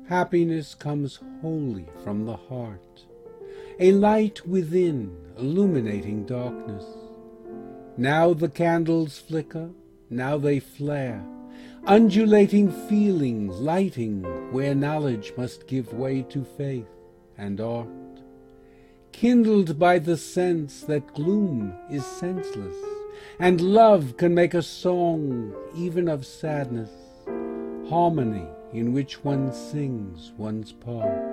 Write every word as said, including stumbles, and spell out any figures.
Happiness comes wholly from the heart, a light within illuminating darkness. Now the candles flicker, now they flare, undulating feelings lighting where knowledge must give way to faith and art. Kindled by the sense that gloom is senseless, and love can make a song even of sadness, harmony in which one sings one's part.